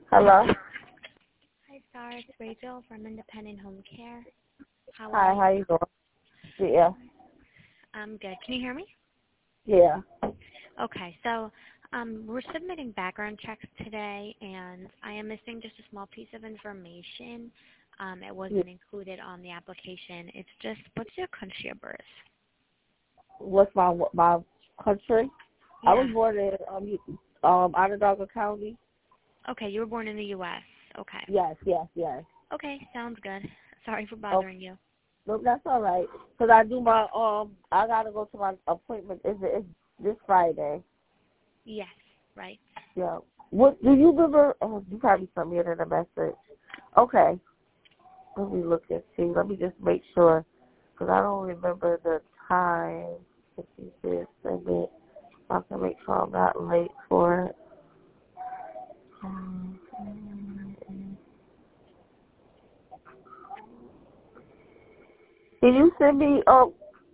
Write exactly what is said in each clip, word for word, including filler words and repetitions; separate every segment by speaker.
Speaker 1: Hello.
Speaker 2: Hi, Star. It's Rachel from Independent Home Care. How are
Speaker 1: Hi,
Speaker 2: you?
Speaker 1: how you doing? Yeah.
Speaker 2: I'm good. Can you hear me?
Speaker 1: Yeah.
Speaker 2: Okay, so um, we're submitting background checks today, and I am missing just a small piece of information. Um, it
Speaker 1: yeah.
Speaker 2: wasn't included on the application. It's just, what's your country of birth?
Speaker 1: What's my my country? I
Speaker 2: Yeah.
Speaker 1: was born in um um Onondaga County.
Speaker 2: Okay, you were born in the U S Okay.
Speaker 1: Yes, yes, yes.
Speaker 2: Okay, sounds good. Sorry for
Speaker 1: Oh,
Speaker 2: bothering you.
Speaker 1: no, that's all right. Cause I do my um I gotta go to my appointment. Is it? It's this Friday.
Speaker 2: Yes, right.
Speaker 1: Yeah. What do you remember? Oh, you probably sent me it in a message. Okay. Let me look and see. Let me just make sure, cause I don't remember the time. If you did send it, I can make sure I'm not late for it. Um, Can you send me um?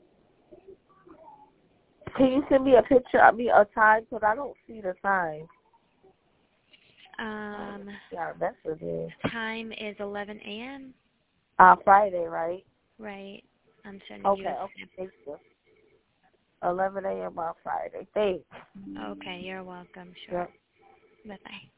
Speaker 1: Can you send me a picture of me a time? Cause I don't see the time.
Speaker 2: Um,
Speaker 1: Yeah, that's what it is.
Speaker 2: time is eleven a m
Speaker 1: Uh, Friday, right?
Speaker 2: Right. I'm sending you
Speaker 1: Okay,
Speaker 2: a
Speaker 1: okay,
Speaker 2: snip.
Speaker 1: thank you. eleven a m on Friday. Thanks.
Speaker 2: Okay, you're welcome. Sure.
Speaker 1: Yep.
Speaker 2: Bye-bye.